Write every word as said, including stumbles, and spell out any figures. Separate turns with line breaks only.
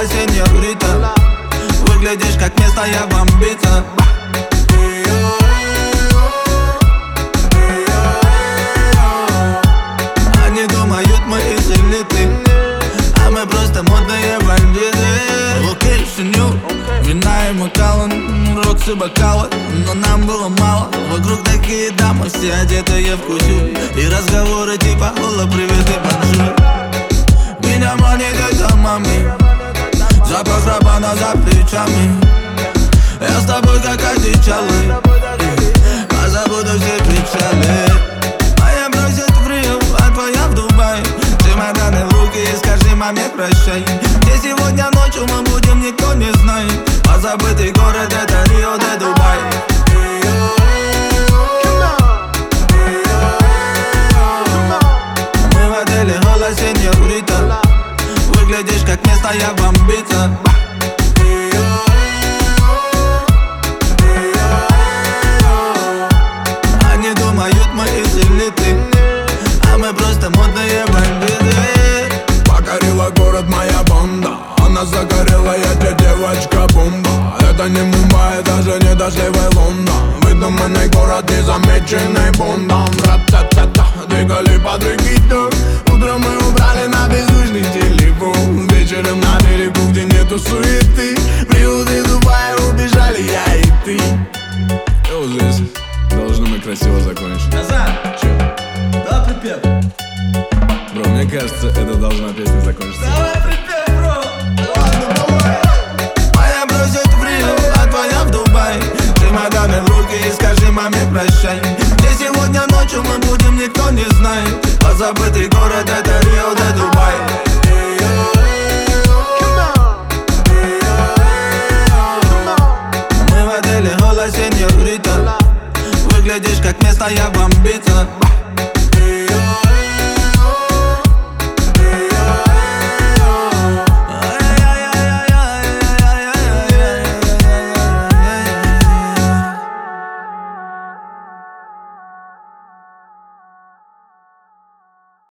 сеньорита. Выглядишь как местная бомбица. Они думают, мы из элиты, а мы просто модные бандиты. Локейшн нью, вина и Макаллан, Рокси бокалы, но нам было мало. Вокруг такие дамы, все одетые в кутюр, и разговоры типа «Ола, привет и бонжур». Меня манит это мами, запах рабана за плечами. Я с тобой как одичалый, позабуду все печали. Моя бросит в Рио, а твоя в Дубае. Чемоданы в руки и скажи маме прощай. Где сегодня ночью мы будем, никто не знает. Позабытый город — это Рио де Дубай. Мы в отеле «Ола, сеньорита». Выглядишь как местная бомбица. Они думают, мы из элиты, а мы просто модные бандиты.
Покорила город моя банда, она загорелая, эта девочка бомба. Это не Мумбай, даже не дождливый Лондон. Выдуманный город, незамеченный Бондом. Ра-та-та-та, двигали под рекиту. Утром мы убрали на беззвучный телефон. Вечером на берегу, где